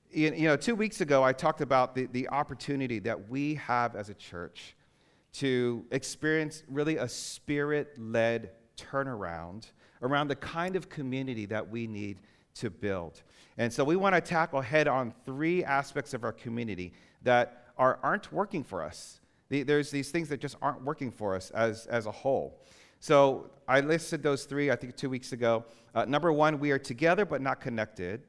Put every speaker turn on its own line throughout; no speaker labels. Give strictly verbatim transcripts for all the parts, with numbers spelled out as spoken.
you you know, two weeks ago, I talked about the, the opportunity that we have as a church to experience really a spirit-led turnaround around the kind of community that we need to build. And so we want to tackle head-on three aspects of our community that are, aren't working for us. The, there's these things that just aren't working for us as, as a whole. So I listed those three, I think, two weeks ago. Uh, number one, we are together but not connected.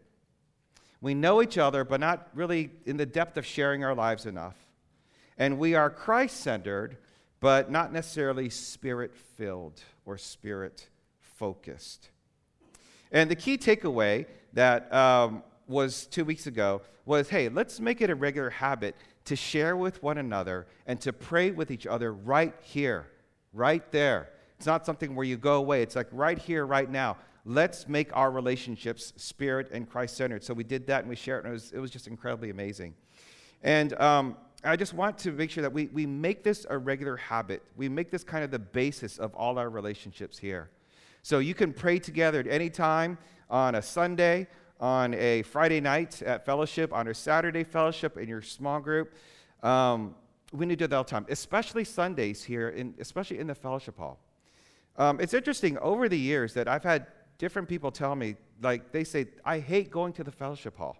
We know each other, but not really in the depth of sharing our lives enough. And we are Christ-centered, but not necessarily spirit-filled or spirit-focused. And the key takeaway that um, was two weeks ago was, hey, let's make it a regular habit to share with one another and to pray with each other right here, right there. It's not something where you go away. It's like right here, right now. Let's make our relationships spirit and Christ-centered. So we did that, and we shared it, and it was, it was just incredibly amazing. And um, I just want to make sure that we, we make this a regular habit. We make this kind of the basis of all our relationships here. So you can pray together at any time on a Sunday, on a Friday night at fellowship, on a Saturday fellowship in your small group. Um, we need to do that all the time, especially Sundays here, in, especially in the fellowship hall. Um, it's interesting, over the years that I've had different people tell me, like, they say, I hate going to the fellowship hall.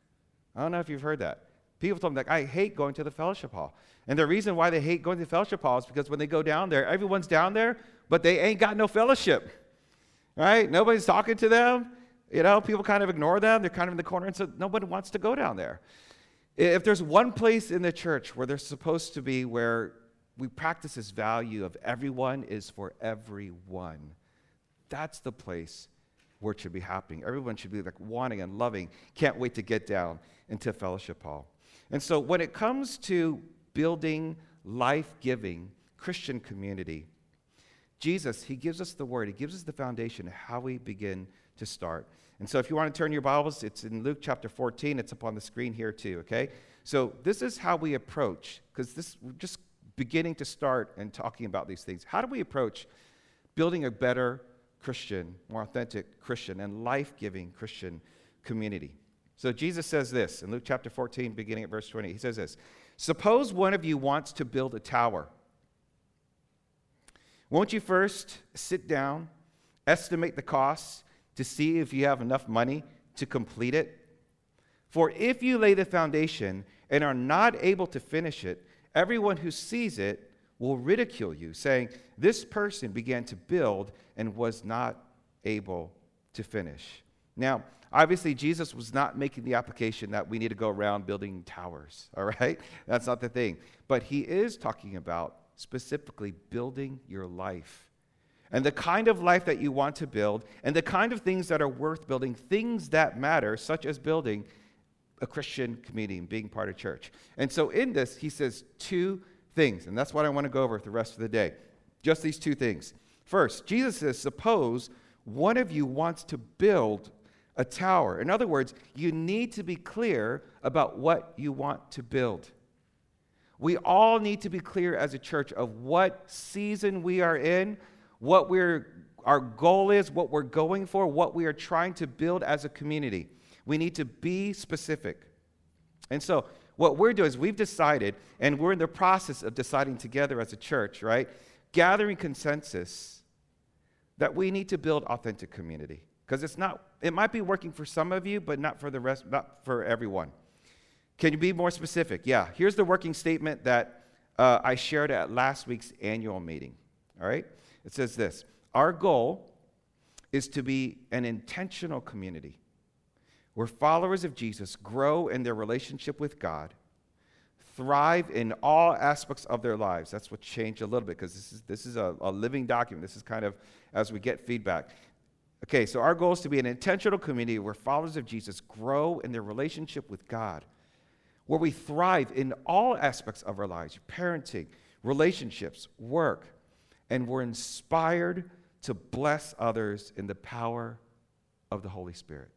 I don't know if you've heard that. People tell me, like, I hate going to the fellowship hall. And the reason why they hate going to the fellowship hall is because when they go down there, everyone's down there, but they ain't got no fellowship, right? Nobody's talking to them. You know, people kind of ignore them. They're kind of in the corner, and so nobody wants to go down there. If there's one place in the church where there's supposed to be where we practice this value of everyone is for everyone, that's the place where it should be happening. Everyone should be like wanting and loving. Can't wait to get down into fellowship hall. And so when it comes to building life-giving Christian community, Jesus, he gives us the word. He gives us the foundation of how we begin to start. And so if you want to turn your Bibles, it's in Luke chapter fourteen. It's up on the screen here too, okay? So this is how we approach, because this we're just beginning to start and talking about these things. How do we approach building a better Christian, more authentic Christian, and life-giving Christian community? So Jesus says this in Luke chapter fourteen, beginning at verse twenty. He says this, suppose one of you wants to build a tower. Won't you first sit down, estimate the costs to see if you have enough money to complete it? For if you lay the foundation and are not able to finish it, everyone who sees it will ridicule you, saying, this person began to build and was not able to finish. Now, obviously, Jesus was not making the application that we need to go around building towers, all right? That's not the thing. But he is talking about specifically building your life and the kind of life that you want to build and the kind of things that are worth building, things that matter, such as building a Christian community and being part of church. And so in this, he says two things, and that's what I want to go over the rest of the day. Just these two things. First, Jesus says, suppose one of you wants to build a tower. In other words, you need to be clear about what you want to build. We all need to be clear as a church of what season we are in, what we're, our goal is, what we're going for, what we are trying to build as a community. We need to be specific. And so what we're doing is we've decided, and we're in the process of deciding together as a church, right, gathering consensus that we need to build authentic community. Because it's not, it might be working for some of you, but not for the rest, not for everyone. Can you be more specific? Yeah, here's the working statement that uh, I shared at last week's annual meeting, all right? It says this, our goal is to be an intentional community where followers of Jesus grow in their relationship with God, thrive in all aspects of their lives. That's what changed a little bit, because this is, this is a, a living document. This is kind of as we get feedback. Okay, so our goal is to be an intentional community where followers of Jesus grow in their relationship with God, where we thrive in all aspects of our lives, parenting, relationships, work, and we're inspired to bless others in the power of the Holy Spirit.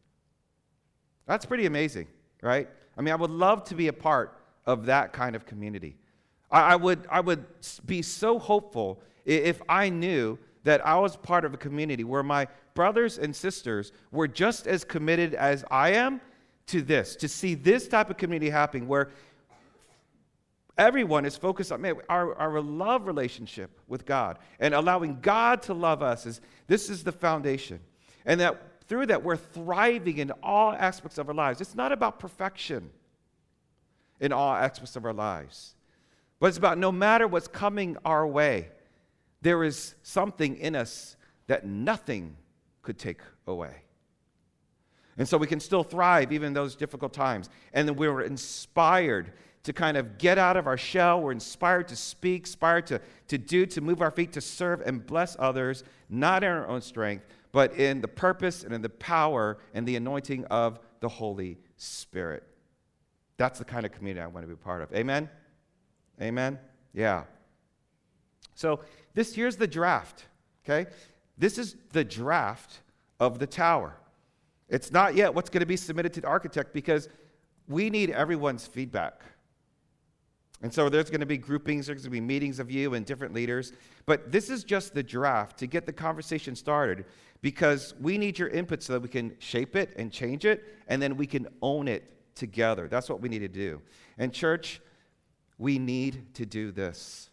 That's pretty amazing, right? I mean, I would love to be a part of that kind of community. I, I would, I would be so hopeful if I knew that I was part of a community where my brothers and sisters were just as committed as I am to this, to see this type of community happening where everyone is focused on man, our, our love relationship with God and allowing God to love us. Is this is the foundation. And that through that, we're thriving in all aspects of our lives. It's not about perfection in all aspects of our lives, but it's about no matter what's coming our way, there is something in us that nothing could take away. And so we can still thrive even in those difficult times. And then we're inspired to kind of get out of our shell. We're inspired to speak, inspired to, to do, to move our feet, to serve and bless others, not in our own strength, but in the purpose and in the power and the anointing of the Holy Spirit. That's the kind of community I want to be a part of. Amen? Amen? Yeah. So this here's the draft, okay? This is the draft of the tower. It's not yet what's going to be submitted to the architect because we need everyone's feedback. And so there's going to be groupings, there's going to be meetings of you and different leaders. But this is just the draft to get the conversation started because we need your input so that we can shape it and change it, and then we can own it together. That's what we need to do. And church, we need to do this.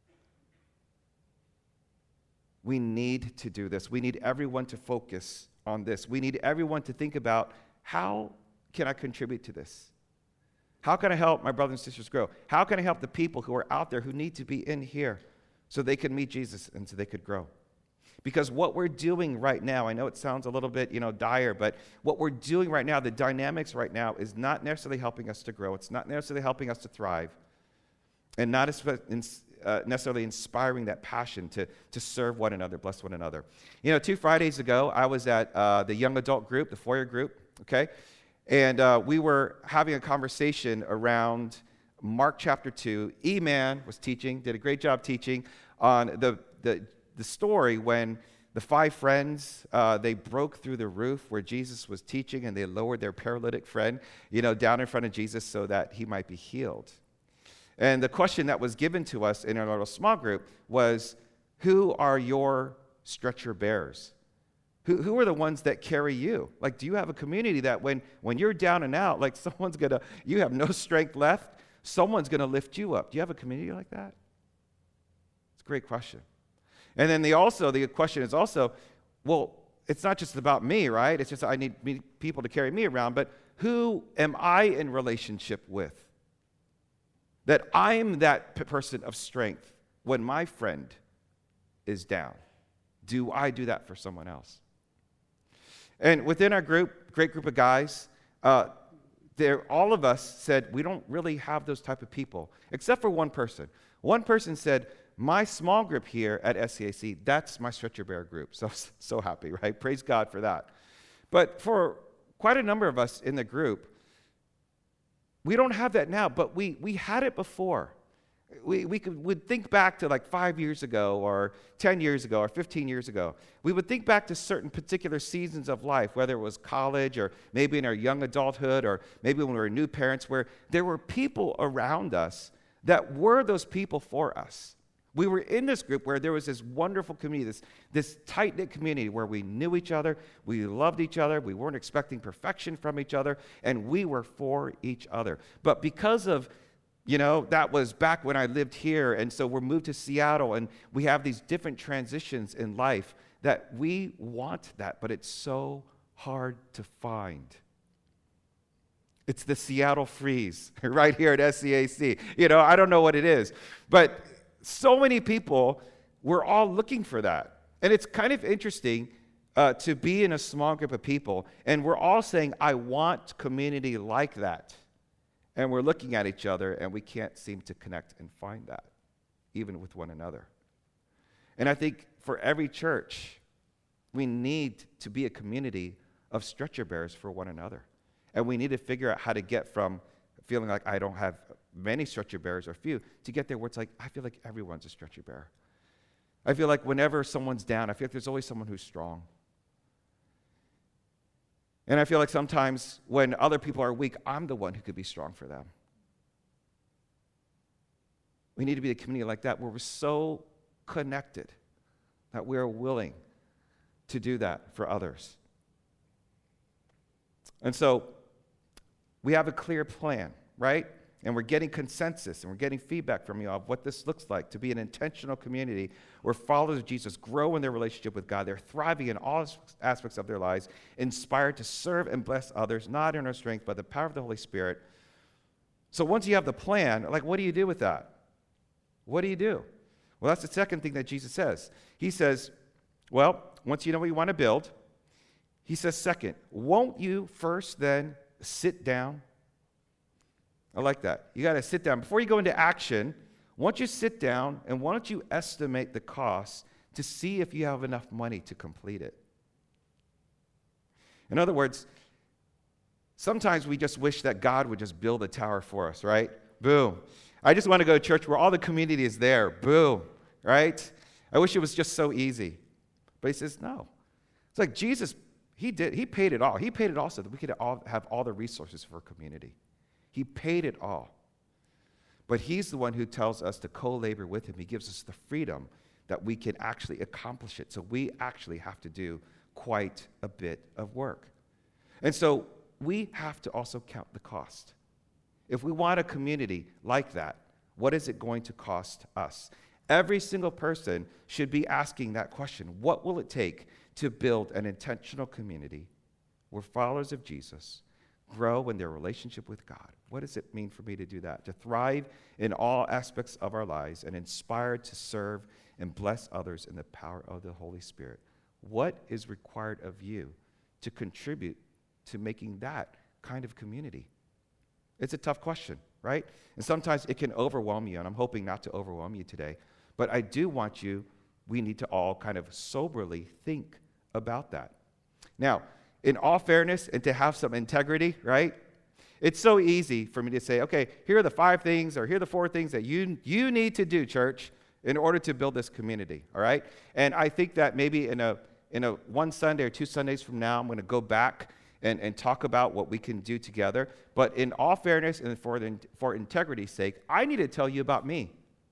We need to do this. We need everyone to focus on this. We need everyone to think about, how can I contribute to this? How can I help my brothers and sisters grow? How can I help the people who are out there who need to be in here so they can meet Jesus and so they could grow? Because what we're doing right now, I know it sounds a little bit, you know, dire, but what we're doing right now, the dynamics right now is not necessarily helping us to grow. It's not necessarily helping us to thrive, and not uh, necessarily inspiring that passion to, to serve one another, bless one another. You know, two Fridays ago, I was at uh, the young adult group, the foyer group, okay? And uh, we were having a conversation around Mark chapter two. E-Man was teaching, did a great job teaching on the, the, the story when the five friends, uh, they broke through the roof where Jesus was teaching, and they lowered their paralytic friend, you know, down in front of Jesus so that he might be healed. And the question that was given to us in our little small group was, who are your stretcher bearers? Who, who are the ones that carry you? Like, do you have a community that when, when you're down and out, like someone's going to, you have no strength left, someone's going to lift you up? Do you have a community like that? It's a great question. And then the also, the question is also, well, it's not just about me, right? It's just I need me, people to carry me around, but who am I in relationship with? That I'm that p- person of strength when my friend is down. Do I do that for someone else? And within our group, great group of guys, uh, there, all of us said we don't really have those type of people, except for one person. One person said, my small group here at S C A C, that's my stretcher bear group. So, so happy, right? Praise God for that. But for quite a number of us in the group, we don't have that now, but we, we had it before. We, we could, would think back to like five years ago or ten years ago or fifteen years ago. We would think back to certain particular seasons of life, whether it was college or maybe in our young adulthood or maybe when we were new parents, where there were people around us that were those people for us. We were in this group where there was this wonderful community, this, this tight-knit community where we knew each other, we loved each other, we weren't expecting perfection from each other, and we were for each other. But because of You know, that was back when I lived here, and so we're moved to Seattle, and we have these different transitions in life that we want that, but it's so hard to find. It's the Seattle freeze right here at S C A C. You know, I don't know what it is, but so many people, we're all looking for that. And it's kind of interesting uh, to be in a small group of people, and we're all saying, I want community like that. And we're looking at each other, and we can't seem to connect and find that, even with one another. And I think for every church, we need to be a community of stretcher bearers for one another. And we need to figure out how to get from feeling like I don't have many stretcher bearers or few to get there where it's like, I feel like everyone's a stretcher bearer. I feel like whenever someone's down, I feel like there's always someone who's strong. And I feel like sometimes when other people are weak, I'm the one who could be strong for them. We need to be a community like that where we're so connected that we are willing to do that for others. And so we have a clear plan, right? And we're getting consensus and we're getting feedback from you of what this looks like to be an intentional community where followers of Jesus grow in their relationship with God. They're thriving in all aspects of their lives, inspired to serve and bless others, not in our strength, but the power of the Holy Spirit. So once you have the plan, like, what do you do with that? What do you do? Well, that's the second thing that Jesus says. He says, well, once you know what you want to build, he says, second, won't you first then sit down? I like that. You got to sit down. Before you go into action, why don't you sit down and why don't you estimate the cost to see if you have enough money to complete it? In other words, sometimes we just wish that God would just build a tower for us, right? Boom. I just want to go to church where all the community is there. Boom. Right? I wish it was just so easy. But he says, no. It's like Jesus, he did, he paid it all. He paid it all so that we could all have all the resources for community. He paid it all. But he's the one who tells us to co-labor with him. He gives us the freedom that we can actually accomplish it. So we actually have to do quite a bit of work. And so we have to also count the cost. If we want a community like that, what is it going to cost us? Every single person should be asking that question. What will it take to build an intentional community where followers of Jesus grow in their relationship with God? What does it mean for me to do that? To thrive in all aspects of our lives and inspired to serve and bless others in the power of the Holy Spirit. What is required of you to contribute to making that kind of community? It's a tough question, right? And sometimes it can overwhelm you, and I'm hoping not to overwhelm you today. But I do want you, we need to all kind of soberly think about that. Now, in all fairness and to have some integrity, right? It's so easy for me to say, okay, here are the five things or here are the four things that you, you need to do, church, in order to build this community, all right? And I think that maybe in a in a one Sunday or two Sundays from now, I'm going to go back and, and talk about what we can do together. But in all fairness and for, the, for integrity's sake, I need to tell you about me.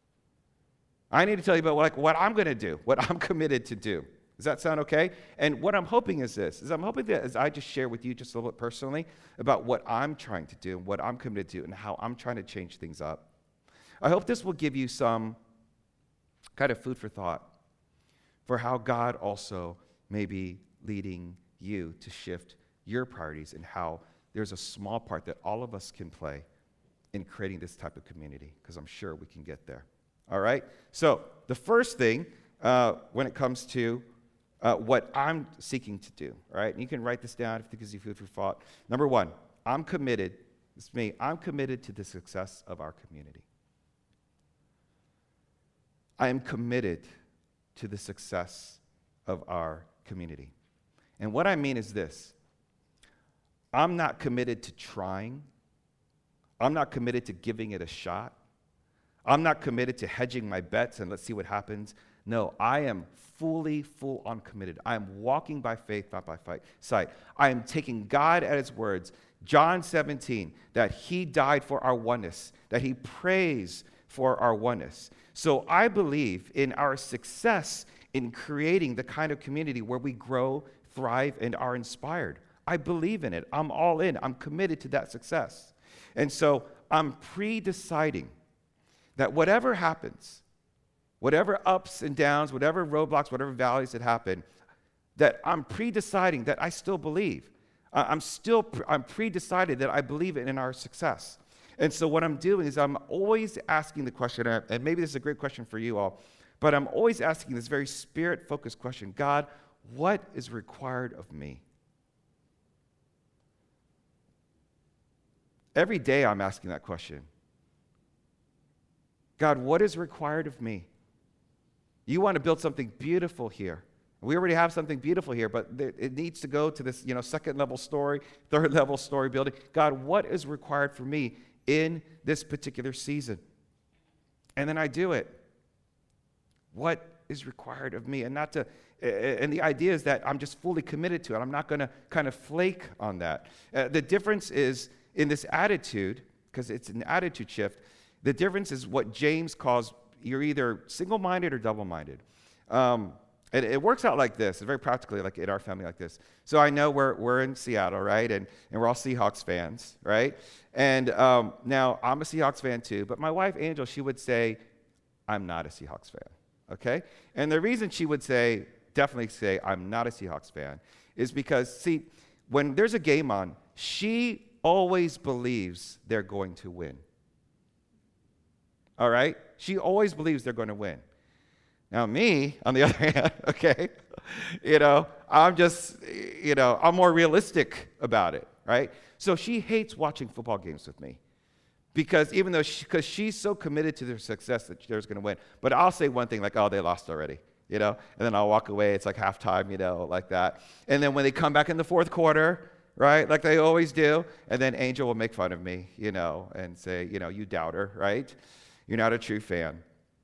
I need to tell you about like what I'm going to do, what I'm committed to do. Does that sound okay? And what I'm hoping is this, is I'm hoping that as I just share with you just a little bit personally about what I'm trying to do and what I'm committed to and how I'm trying to change things up, I hope this will give you some kind of food for thought for how God also may be leading you to shift your priorities and how there's a small part that all of us can play in creating this type of community, because I'm sure we can get there. All right? So the first thing uh, when it comes to uh, what I'm seeking to do, all right? And you can write this down if it gives you food for thought. Number one, I'm committed, it's me, I'm committed to the success of our community. I am committed to the success of our community. And what I mean is this. I'm not committed to trying. I'm not committed to giving it a shot. I'm not committed to hedging my bets and let's see what happens. No, I am fully, full on committed. I am walking by faith, not by sight. I am taking God at his words. John seventeen, that he died for our oneness, that he prays for our oneness. So I believe in our success in creating the kind of community where we grow, thrive, and are inspired. I believe in it. I'm all in. I'm committed to that success. And so I'm pre-deciding that whatever happens, whatever ups and downs, whatever roadblocks, whatever valleys that happen, that I'm pre-deciding that I still believe. I'm still, pre- I'm pre-decided that I believe in our success. And so what I'm doing is I'm always asking the question, and maybe this is a great question for you all, but I'm always asking this very spirit-focused question, God, what is required of me? Every day I'm asking that question. God, what is required of me? You want to build something beautiful here. We already have something beautiful here, but it needs to go to this, you know, second level story, third level story building. God, what is required for me in this particular season? And then I do it. What is required of me? And not to, and the idea is that I'm just fully committed to it. I'm not going to kind of flake on that. Uh, the difference is in this attitude, because it's an attitude shift, the difference is what James calls you're either single-minded or double-minded. Um, And it works out like this, very practically, like in our family, like this. So I know we're we're in Seattle, right? And and we're all Seahawks fans, right? And um, now I'm a Seahawks fan too, but my wife, Angel, she would say, I'm not a Seahawks fan, okay? And the reason she would say, definitely say, I'm not a Seahawks fan, is because, see, when there's a game on, she always believes they're going to win. All right? She always believes they're going to win. Now, me, on the other hand, okay, you know, I'm just, you know, I'm more realistic about it, right? So she hates watching football games with me because even though she, because she's so committed to their success that they're going to win. But I'll say one thing like, oh, they lost already, you know, and then I'll walk away. It's like halftime, you know, like that. And then when they come back in the fourth quarter, right, like they always do, and then Angel will make fun of me, you know, and say, you know, you doubter, right? You're not a true fan.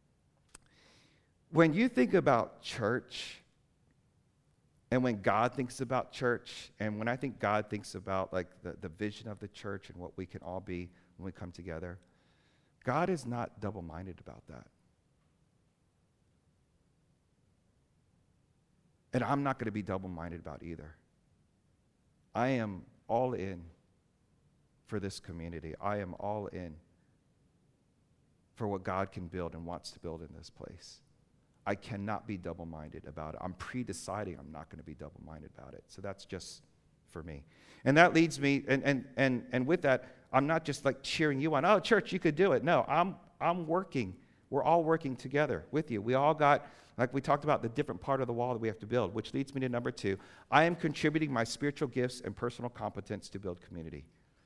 When you think about church, and when God thinks about church, and when I think God thinks about like the, the vision of the church and what we can all be when we come together, God is not double-minded about that. And I'm not going to be double-minded about either. I am all in for this community. I am all in for what God can build and wants to build in this place. I cannot be double-minded about it. I'm pre-deciding I'm not going to be double-minded about it. So that's just for me. And that leads me, and and and and with that, I'm not just like cheering you on, oh, church, you could do it. No, I'm I'm working. We're all working together with you. We all got, like we talked about, the different part of the wall that we have to build, which leads me to number two. I am contributing my spiritual gifts and personal competence to build community.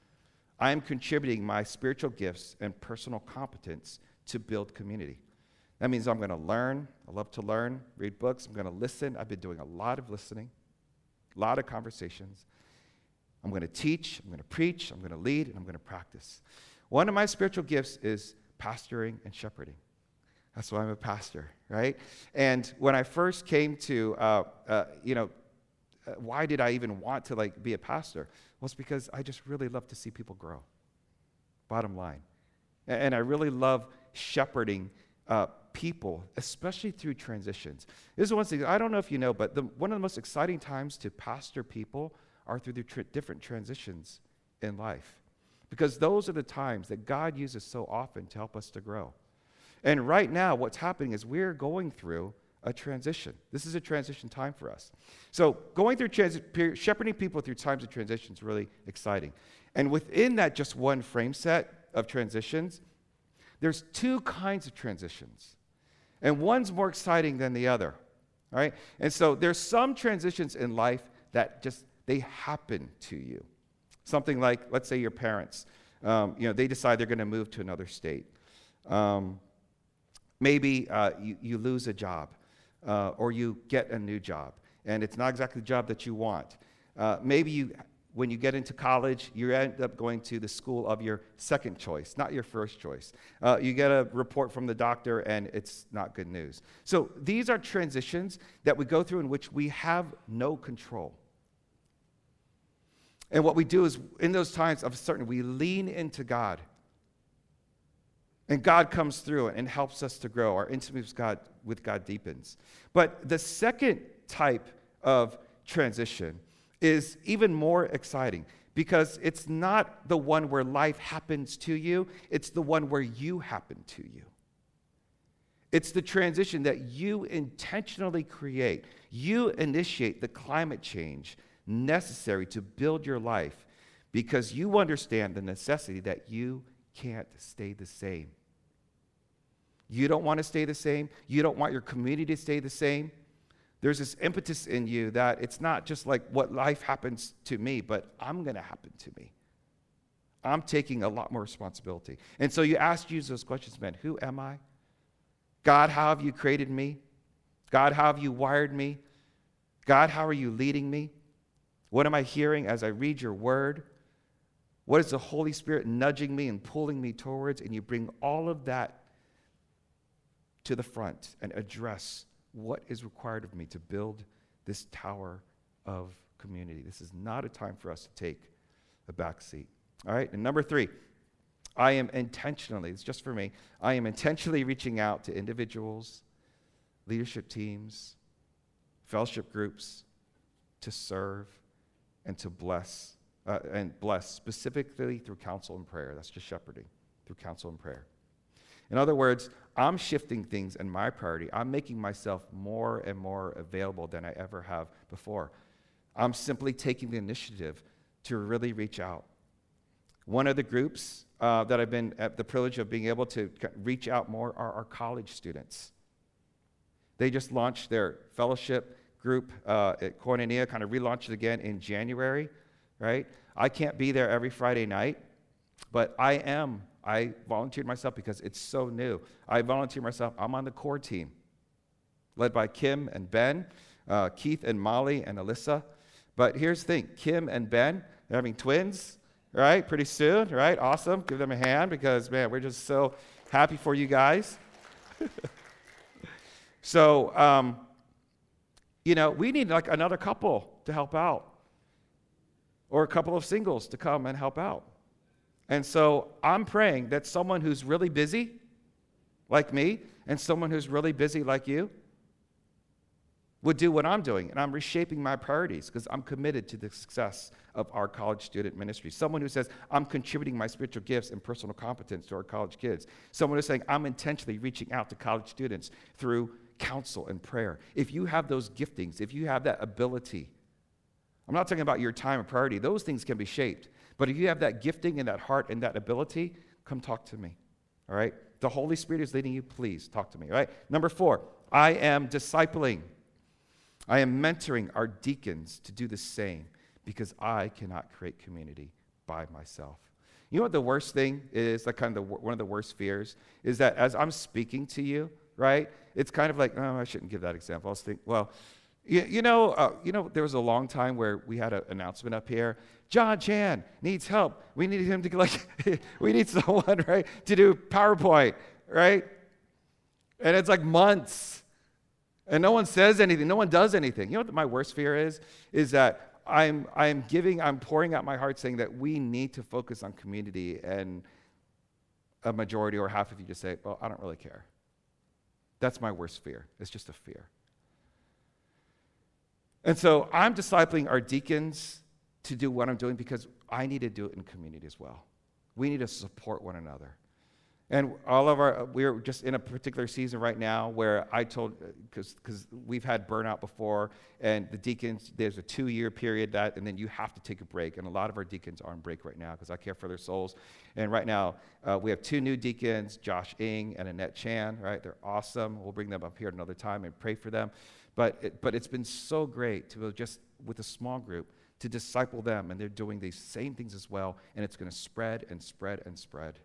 I am contributing my spiritual gifts and personal competence to build community. That means I'm going to learn. I love to learn, read books. I'm going to listen. I've been doing a lot of listening, a lot of conversations. I'm going to teach. I'm going to preach. I'm going to lead, and I'm going to practice. One of my spiritual gifts is pastoring and shepherding. That's why I'm a pastor, right? And when I first came to, uh, uh, you know, uh, why did I even want to like be a pastor? Well, it's because I just really love to see people grow. Bottom line, and, and I really love shepherding uh, people, especially through transitions. This is one thing, I don't know if you know, but the, one of the most exciting times to pastor people are through the tr- different transitions in life. Because those are the times that God uses so often to help us to grow. And right now, what's happening is we're going through a transition. This is a transition time for us. So going through transi- shepherding people through times of transition is really exciting. And within that just one frame set of transitions, there's two kinds of transitions. And one's more exciting than the other, all right? And so there's some transitions in life that just, they happen to you. Something like, let's say your parents, um, you know, they decide they're going to move to another state. Um, maybe uh, you, you lose a job uh, or you get a new job, and it's not exactly the job that you want. Uh, maybe you, when you get into college, you end up going to the school of your second choice, not your first choice. Uh, you get a report from the doctor, and it's not good news. So these are transitions that we go through in which we have no control. And what we do is, in those times of uncertainty, we lean into God. And God comes through and helps us to grow. Our intimacy with God, with God deepens. But the second type of transition is even more exciting because it's not the one where life happens to you. It's the one where you happen to you. It's the transition that you intentionally create. You initiate the climate change necessary to build your life because you understand the necessity that you can't stay the same. You don't want to stay the same. You don't want your community to stay the same. There's this impetus in you that it's not just like what life happens to me, but I'm going to happen to me. I'm taking a lot more responsibility. And so you ask Jesus those questions, man, who am I? God, how have you created me? God, how have you wired me? God, how are you leading me? What am I hearing as I read your word? What is the Holy Spirit nudging me and pulling me towards? And you bring all of that to the front and address what is required of me to build this tower of community. This is not a time for us to take a back seat. All right, and number three, I am intentionally, it's just for me, I am intentionally reaching out to individuals, leadership teams, fellowship groups, to serve, and to bless, uh, and bless specifically through counsel and prayer. That's just shepherding, through counsel and prayer. In other words, I'm shifting things in my priority. I'm making myself more and more available than I ever have before. I'm simply taking the initiative to really reach out. One of the groups uh, that I've been at the privilege of being able to reach out more are our college students. They just launched their fellowship group uh, at Koinonia, kind of relaunched it again in January, right? I can't be there every Friday night, but I am. I volunteered myself because it's so new. I volunteered myself. I'm on the core team, led by Kim and Ben, uh, Keith and Molly and Alyssa. But here's the thing, Kim and Ben, they're having twins, right? Pretty soon, right? Awesome. Give them a hand because, man, we're just so happy for you guys. so, um, you know, we need like another couple to help out, or a couple of singles to come and help out. And so I'm praying that someone who's really busy, like me, and someone who's really busy like you, would do what I'm doing. And I'm reshaping my priorities because I'm committed to the success of our college student ministry. Someone who says, I'm contributing my spiritual gifts and personal competence to our college kids. Someone who's saying, I'm intentionally reaching out to college students through counsel and prayer. If you have those giftings, if you have that ability, I'm not talking about your time and priority. Those things can be shaped. But if you have that gifting and that heart and that ability, come talk to me, all right? The Holy Spirit is leading you, please talk to me, all right? Number four, I am discipling. I am mentoring our deacons to do the same because I cannot create community by myself. You know what the worst thing is, like kind of the, one of the worst fears, is that as I'm speaking to you, right, it's kind of like, oh, I shouldn't give that example. I was thinking, well, you, you know, uh, you know, there was a long time where we had an announcement up here. John Chan needs help. We need him to, like, we need someone, right, to do PowerPoint, right? And it's like months. And no one says anything. No one does anything. You know what my worst fear is? Is that I'm I'm giving, I'm pouring out my heart saying that we need to focus on community, and a majority or half of you just say, well, I don't really care. That's my worst fear. It's just a fear. And so I'm discipling our deacons to do what I'm doing because I need to do it in community as well. We need to support one another. And all of our, we're just in a particular season right now where I told, because because we've had burnout before, and the deacons, there's a two-year period that, and then you have to take a break. And a lot of our deacons are on break right now because I care for their souls. And right now, uh, we have two new deacons, Josh Ng and Annette Chan, right? They're awesome. We'll bring them up here another time and pray for them. But it, but it's been so great to just, with a small group, to disciple them, and they're doing these same things as well, and it's going to spread and spread and spread.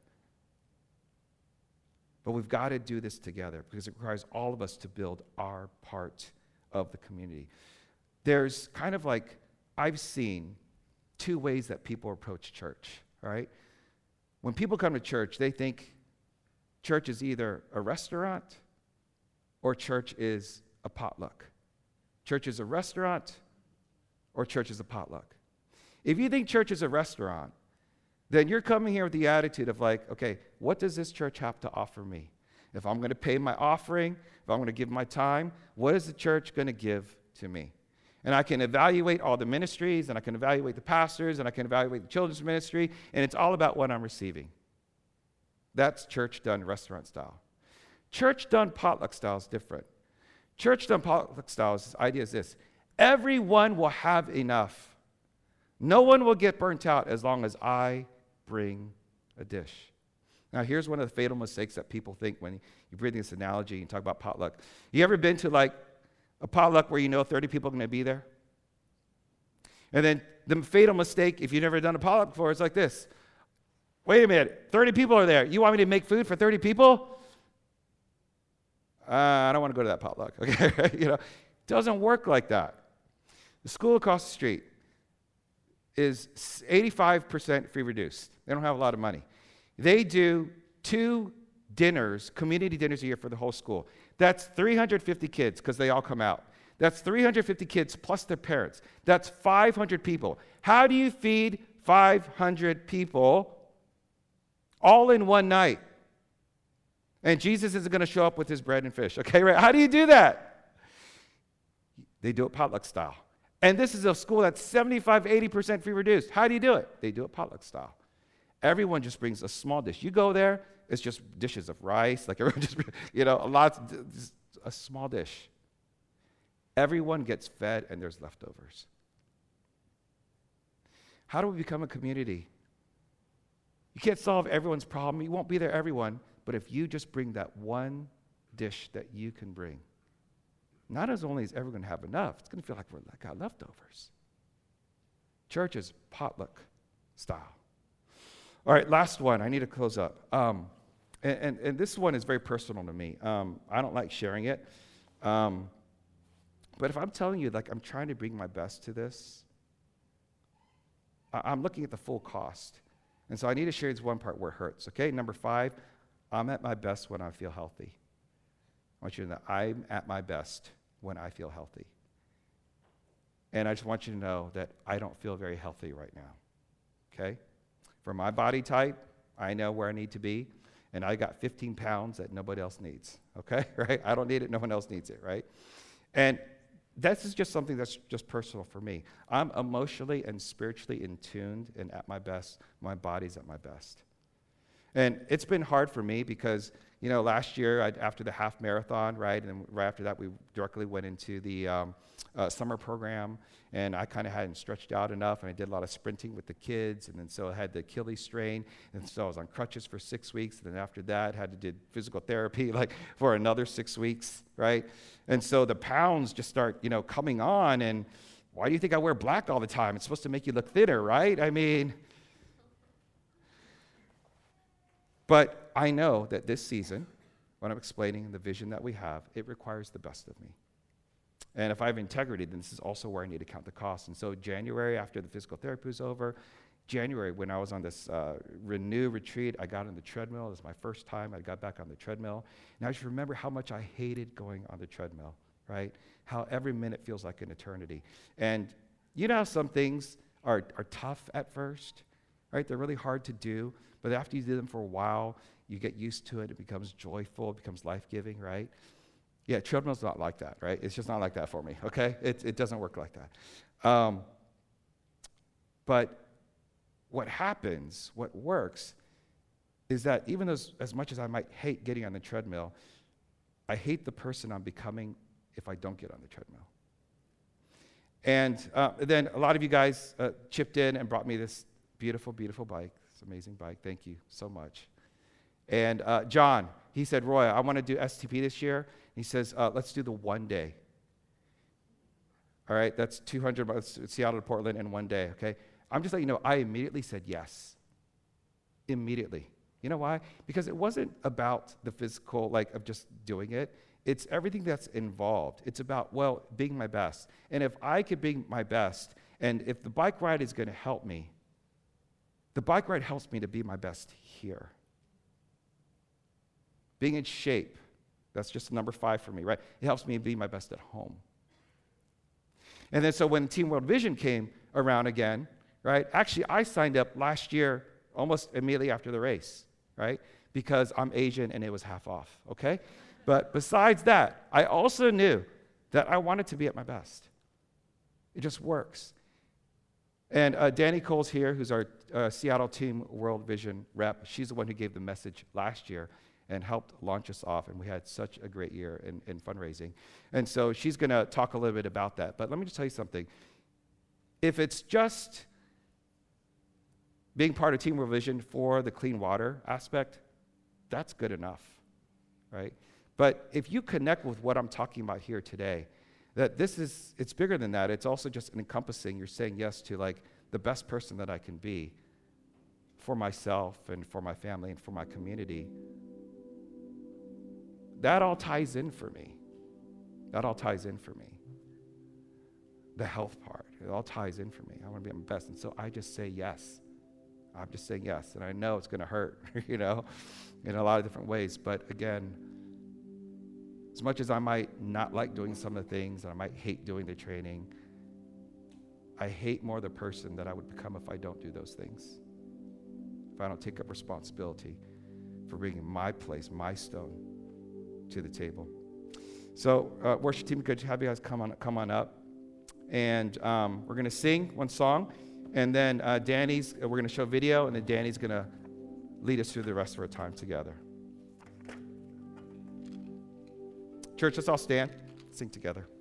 But we've got to do this together because it requires all of us to build our part of the community. There's kind of like, I've seen two ways that people approach church, all right? When people come to church, they think church is either a restaurant or church is a potluck. Church is a restaurant or church is a potluck. If you think church is a restaurant, then you're coming here with the attitude of like, okay, what does this church have to offer me? If I'm going to pay my offering, if I'm going to give my time, what is the church going to give to me? And I can evaluate all the ministries, and I can evaluate the pastors, and I can evaluate the children's ministry, and it's all about what I'm receiving. That's church done restaurant style. Church done potluck style is different. Church done potluck style, the idea is this: everyone will have enough. No one will get burnt out as long as I bring a dish. Now, here's one of the fatal mistakes that people think when you bring this analogy and talk about potluck. You ever been to like a potluck where you know thirty people are going to be there? And then the fatal mistake, if you've never done a potluck before, is like this. Wait a minute, thirty people are there. You want me to make food for thirty people? Uh, I don't want to go to that potluck. Okay, you know, it doesn't work like that. The school across the street is eighty-five percent free reduced. They don't have a lot of money. They do two dinners, community dinners a year for the whole school. That's three hundred fifty kids because they all come out. That's three hundred fifty kids plus their parents. That's five hundred people. How do you feed five hundred people all in one night? And Jesus isn't going to show up with his bread and fish. Okay, right? How do you do that? They do it potluck style. And this is a school that's seventy-five, eighty percent free reduced. How do you do it? They do it potluck style. Everyone just brings a small dish. You go there, it's just dishes of rice, like everyone just, you know, a lot, just a small dish. Everyone gets fed and there's leftovers. How do we become a community? You can't solve everyone's problem. You won't be there, everyone. But if you just bring that one dish that you can bring, not as only is everyone going to have enough, it's going to feel like we're like got leftovers. Church is potluck style. All right, last one. I need to close up. Um, and, and, and this one is very personal to me. Um, I don't like sharing it. Um, but if I'm telling you, like, I'm trying to bring my best to this, I, I'm looking at the full cost. And so I need to share this one part where it hurts, okay? Number five, I'm at my best when I feel healthy. I want you to know I'm at my best when I feel healthy. And I just want you to know that I don't feel very healthy right now, okay? For my body type, I know where I need to be, and I got fifteen pounds that nobody else needs, okay, right? I don't need it, no one else needs it, right? And this is just something that's just personal for me. I'm emotionally and spiritually in tuned and at my best. My body's at my best. And it's been hard for me because, you know, last year I'd, after the half marathon, right, and then right after that we directly went into the um, uh, summer program, and I kind of hadn't stretched out enough, and I did a lot of sprinting with the kids, and then so I had the Achilles strain, and so I was on crutches for six weeks, and then after that had to do physical therapy like for another six weeks, right? And so the pounds just start, you know, coming on, and why do you think I wear black all the time? It's supposed to make you look thinner, right? I mean, but I know that this season, when I'm explaining the vision that we have, it requires the best of me. And if I have integrity, then this is also where I need to count the cost. And so January, after the physical therapy was over, January, when I was on this uh, Renew retreat, I got on the treadmill. It was my first time I got back on the treadmill. And I just remember how much I hated going on the treadmill, right? How every minute feels like an eternity. And you know how some things are, are tough at first, right? They're really hard to do. But after you do them for a while, you get used to it. It becomes joyful. It becomes life-giving, right? Yeah, treadmill's not like that, right? It's just not like that for me, okay? It, it doesn't work like that. Um, but what happens, what works, is that even as, as much as I might hate getting on the treadmill, I hate the person I'm becoming if I don't get on the treadmill. And uh, then a lot of you guys uh, chipped in and brought me this beautiful, beautiful bike. This amazing bike. Thank you so much. And uh, John, he said, Roy, I want to do S T P this year. He says, uh, let's do the one day. All right, that's two hundred miles, Seattle to Portland in one day, okay? I'm just letting you know, I immediately said yes. Immediately. You know why? Because it wasn't about the physical, like, of just doing it. It's everything that's involved. It's about, well, being my best. And if I could be my best, and if the bike ride is going to help me, the bike ride helps me to be my best here. Being in shape, that's just number five for me, right? It helps me be my best at home. And then so when Team World Vision came around again, right? Actually, I signed up last year almost immediately after the race, right? Because I'm Asian and it was half off, okay? But besides that, I also knew that I wanted to be at my best. It just works. And uh, Danny Cole's here, who's our uh, Seattle Team World Vision rep. She's the one who gave the message last year and helped launch us off, and we had such a great year in, in fundraising. And so she's going to talk a little bit about that. But let me just tell you something. If it's just being part of Team World Vision for the clean water aspect, that's good enough, right? But if you connect with what I'm talking about here today, that this is, it's bigger than that. It's also just encompassing, you're saying yes to like the best person that I can be for myself and for my family and for my community. That all ties in for me. That all ties in for me. The health part, it all ties in for me. I want to be my best. And so I just say yes. I'm just saying yes. And I know it's going to hurt, you know, in a lot of different ways. But again, as much as I might not like doing some of the things, and I might hate doing the training, I hate more the person that I would become if I don't do those things. If I don't take up responsibility for bringing my place, my stone, to the table. So uh, worship team, could you have you guys come on, come on up? And um, we're going to sing one song, and then uh, Danny's, we're going to show video, and then Danny's going to lead us through the rest of our time together. Church, let's all stand, sing together.